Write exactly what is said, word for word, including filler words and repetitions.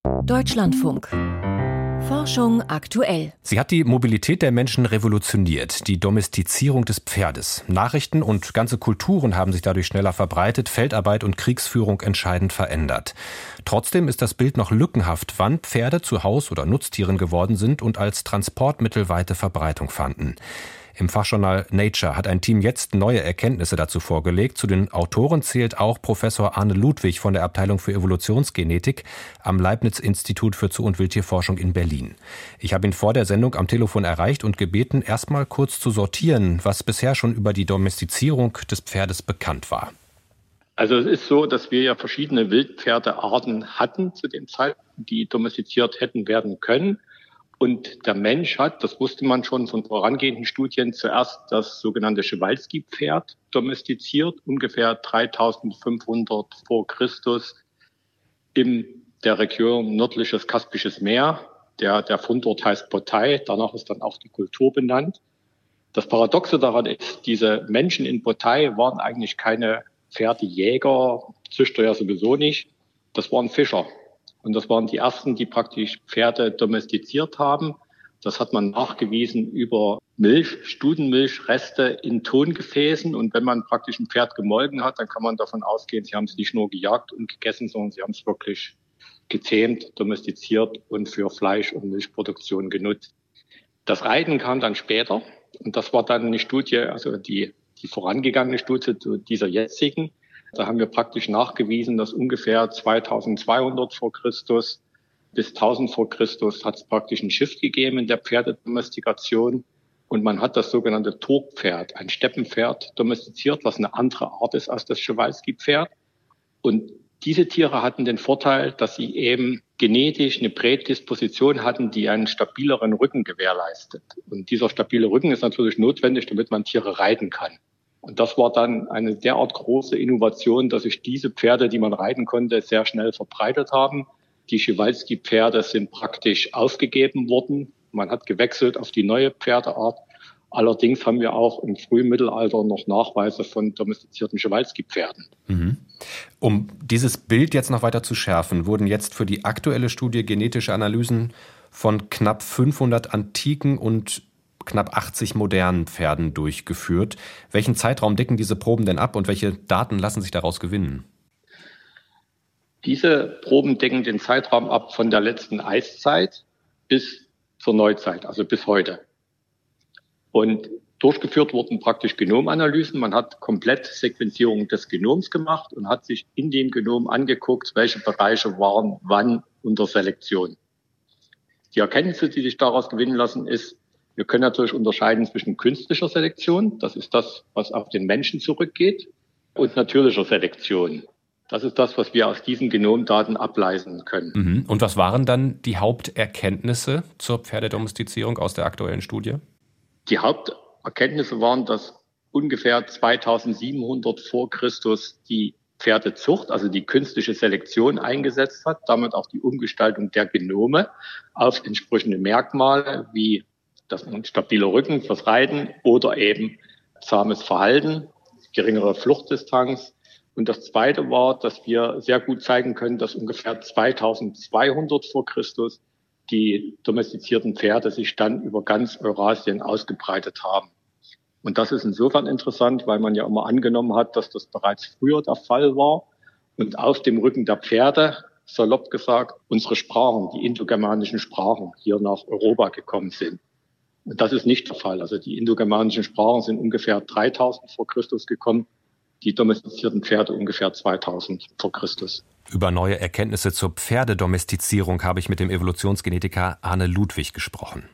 Deutschlandfunk. Forschung aktuell. Sie hat die Mobilität der Menschen revolutioniert, die Domestizierung des Pferdes. Nachrichten und ganze Kulturen haben sich dadurch schneller verbreitet, Feldarbeit und Kriegsführung entscheidend verändert. Trotzdem ist das Bild noch lückenhaft, wann Pferde zu Haus- oder Nutztieren geworden sind und als Transportmittel weite Verbreitung fanden. Im Fachjournal Nature hat ein Team jetzt neue Erkenntnisse dazu vorgelegt. Zu den Autoren zählt auch Professor Arne Ludwig von der Abteilung für Evolutionsgenetik am Leibniz-Institut für Zoo- und Wildtierforschung in Berlin. Ich habe ihn vor der Sendung am Telefon erreicht und gebeten, erstmal kurz zu sortieren, was bisher schon über die Domestizierung des Pferdes bekannt war. Also es ist so, dass wir ja verschiedene Wildpferdearten hatten zu dem Zeitpunkt, die domestiziert hätten werden können. Und der Mensch hat, das wusste man schon von vorangehenden Studien, zuerst das sogenannte Przewalski-Pferd domestiziert, ungefähr dreitausendfünfhundert vor Christus in der Region nördliches Kaspisches Meer. Der, der Fundort heißt Botai, danach ist dann auch die Kultur benannt. Das Paradoxe daran ist, diese Menschen in Botai waren eigentlich keine Pferdejäger, Züchter ja sowieso nicht, das waren Fischer. Und das waren die ersten, die praktisch Pferde domestiziert haben. Das hat man nachgewiesen über Milch, Studenmilchreste in Tongefäßen. Und wenn man praktisch ein Pferd gemolken hat, dann kann man davon ausgehen, sie haben es nicht nur gejagt und gegessen, sondern sie haben es wirklich gezähmt, domestiziert und für Fleisch- und Milchproduktion genutzt. Das Reiten kam dann später. Und das war dann eine Studie, also die, die vorangegangene Studie zu dieser jetzigen. Da haben wir praktisch nachgewiesen, dass ungefähr zweitausendzweihundert vor Christus bis tausend vor Christus hat es praktisch ein Schiff gegeben in der Pferdedomestikation. Und man hat das sogenannte Turgpferd, ein Steppenpferd, domestiziert, was eine andere Art ist als das Przewalski-Pferd. Und diese Tiere hatten den Vorteil, dass sie eben genetisch eine Prädisposition hatten, die einen stabileren Rücken gewährleistet. Und dieser stabile Rücken ist natürlich notwendig, damit man Tiere reiten kann. Und das war dann eine derart große Innovation, dass sich diese Pferde, die man reiten konnte, sehr schnell verbreitet haben. Die Przewalski-Pferde sind praktisch aufgegeben worden. Man hat gewechselt auf die neue Pferdeart. Allerdings haben wir auch im frühen Mittelalter noch Nachweise von domestizierten Przewalski-Pferden. Mhm. Um dieses Bild jetzt noch weiter zu schärfen, wurden jetzt für die aktuelle Studie genetische Analysen von knapp fünfhundert antiken und knapp achtzig modernen Pferden durchgeführt. Welchen Zeitraum decken diese Proben denn ab und welche Daten lassen sich daraus gewinnen? Diese Proben decken den Zeitraum ab von der letzten Eiszeit bis zur Neuzeit, also bis heute. Und durchgeführt wurden praktisch Genomanalysen. Man hat komplett Sequenzierung des Genoms gemacht und hat sich in dem Genom angeguckt, welche Bereiche waren wann unter Selektion. Die Erkenntnisse, die sich daraus gewinnen lassen, ist, wir können natürlich unterscheiden zwischen künstlicher Selektion, das ist das, was auf den Menschen zurückgeht, und natürlicher Selektion. Das ist das, was wir aus diesen Genomdaten ableiten können. Mhm. Und was waren dann die Haupterkenntnisse zur Pferdedomestizierung aus der aktuellen Studie? Die Haupterkenntnisse waren, dass ungefähr zweitausendsiebenhundert vor Christus die Pferdezucht, also die künstliche Selektion eingesetzt hat, damit auch die Umgestaltung der Genome auf entsprechende Merkmale wie das stabile Rücken fürs Reiten oder eben zahmes Verhalten, geringere Fluchtdistanz. Und das Zweite war, dass wir sehr gut zeigen können, dass ungefähr zweitausendzweihundert vor Christus die domestizierten Pferde sich dann über ganz Eurasien ausgebreitet haben. Und das ist insofern interessant, weil man ja immer angenommen hat, dass das bereits früher der Fall war. Und auf dem Rücken der Pferde, salopp gesagt, unsere Sprachen, die indogermanischen Sprachen, hier nach Europa gekommen sind. Und das ist nicht der Fall. Also die indogermanischen Sprachen sind ungefähr dreitausend vor Christus gekommen, die domestizierten Pferde ungefähr zweitausend vor Christus. Über neue Erkenntnisse zur Pferdedomestizierung habe ich mit dem Evolutionsgenetiker Arne Ludwig gesprochen.